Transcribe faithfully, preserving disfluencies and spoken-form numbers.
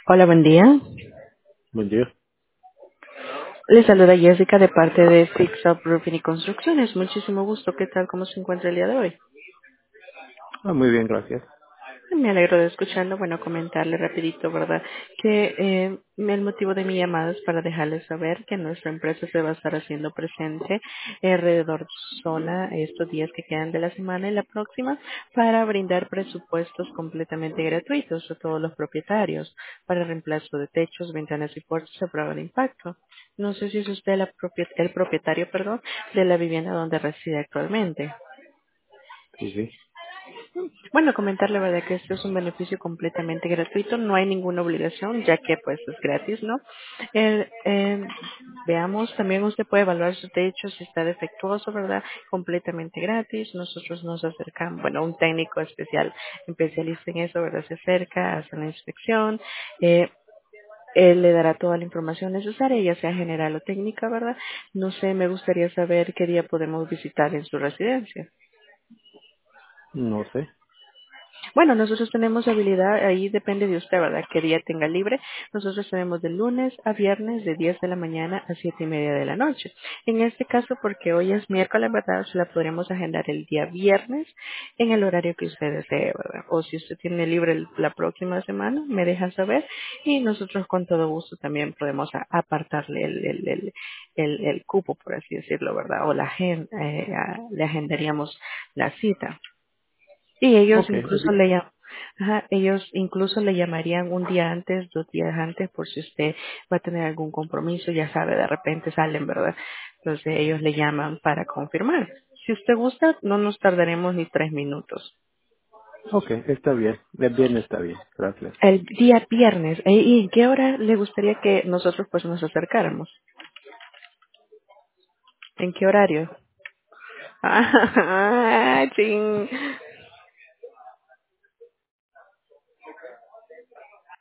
Hola, buen día. Buen día. Le saluda Jessica de parte de Fix Up Roofing y Construcciones. Muchísimo gusto. ¿Qué tal? ¿Cómo se encuentra el día de hoy? Ah, muy bien, gracias. Me alegro de escucharlo. Bueno, comentarle rapidito, ¿verdad? Que eh, el motivo de mi llamada es para dejarles saber que nuestra empresa se va a estar haciendo presente alrededor de su zona estos días que quedan de la semana y la próxima para brindar presupuestos completamente gratuitos a todos los propietarios para reemplazo de techos, ventanas y puertas a prueba de impacto. No sé si es usted la propie- el propietario, perdón, de la vivienda donde reside actualmente. Sí, sí. Bueno, comentarle, ¿verdad? Que este es un beneficio completamente gratuito, no hay ninguna obligación, ya que pues es gratis, ¿no? Eh, eh, veamos, también usted puede evaluar su techo si está defectuoso, ¿verdad? Completamente gratis, nosotros nos acercamos, bueno, un técnico especial, especialista en eso, ¿verdad? Se acerca, hace la inspección, eh, él le dará toda la información necesaria, ya sea general o técnica, ¿verdad? No sé, me gustaría saber qué día podemos visitar en su residencia. No sé. Bueno, nosotros tenemos habilidad, ahí depende de usted, ¿verdad? Qué día tenga libre. Nosotros tenemos de lunes a viernes de diez de la mañana a siete y media de la noche. En este caso, porque hoy es miércoles, ¿verdad? Se la podremos agendar el día viernes en el horario que usted desee, ¿verdad? O si usted tiene libre el- la próxima semana, me deja saber y nosotros con todo gusto también podemos a- apartarle el, el, el, el, el cupo, por así decirlo, ¿verdad? O la agen- eh, a- le agendaríamos la cita. Sí, ellos Ok. incluso le llam- ajá, ellos incluso le llamarían un día antes, dos días antes, por si usted va a tener algún compromiso, ya sabe, de repente salen, ¿verdad? Entonces ellos le llaman para confirmar. Si usted gusta, no nos tardaremos ni tres minutos. Ok, está bien. El viernes está bien. Gracias. El día viernes, ¿eh? ¿y en qué hora le gustaría que nosotros pues nos acercáramos? ¿En qué horario? Ah, ching.